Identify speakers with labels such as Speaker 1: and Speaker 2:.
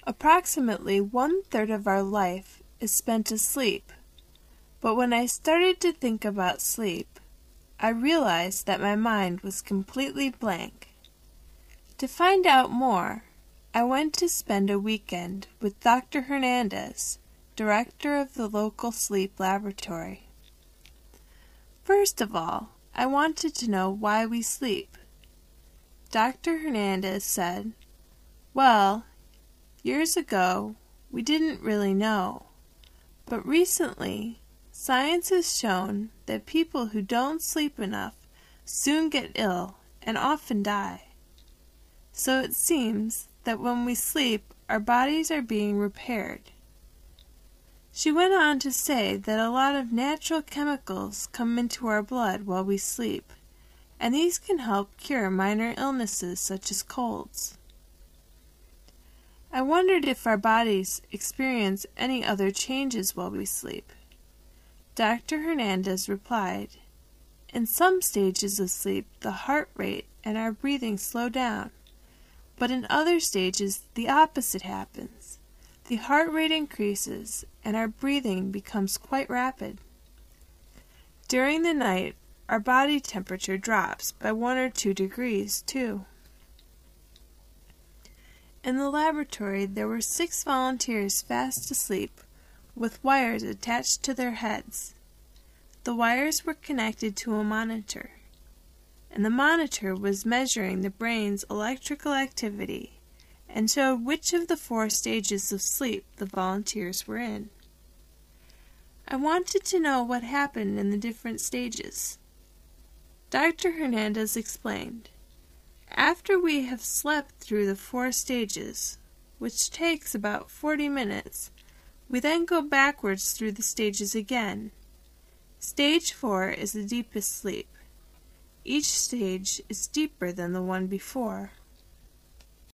Speaker 1: Approximately 1/3 of our life is spent asleep, but when I started to think about sleep, I realized that my mind was completely blank. To find out more, I went to spend a weekend with Dr. Hernandez, director of the local sleep laboratory. First of all, I wanted to know why we sleep. Dr. Hernandez said, "Well, years ago, we didn't really know, but recently, science has shown that people who don't sleep enough soon get ill and often die. So it seems that when we sleep, our bodies are being repaired." She went on to say that a lot of natural chemicals come into our blood while we sleep, and these can help cure minor illnesses such as colds. I wondered if our bodies experience any other changes while we sleep. Dr. Hernandez replied, "In some stages of sleep, the heart rate and our breathing slow down, but in other stages, the opposite happens. The heart rate increases and our breathing becomes quite rapid. During the night, our body temperature drops by 1 or 2 degrees, too." In the laboratory, there were 6 volunteers fast asleep with wires attached to their heads. The wires were connected to a monitor, and the monitor was measuring the brain's electrical activity and showed which of the 4 stages of sleep the volunteers were in. I wanted to know what happened in the different stages. Dr. Hernandez explained, "After we have slept through the 4 stages, which takes about 40 minutes, we then go backwards through the stages again. Stage 4 is the deepest sleep. Each stage is deeper than the one before.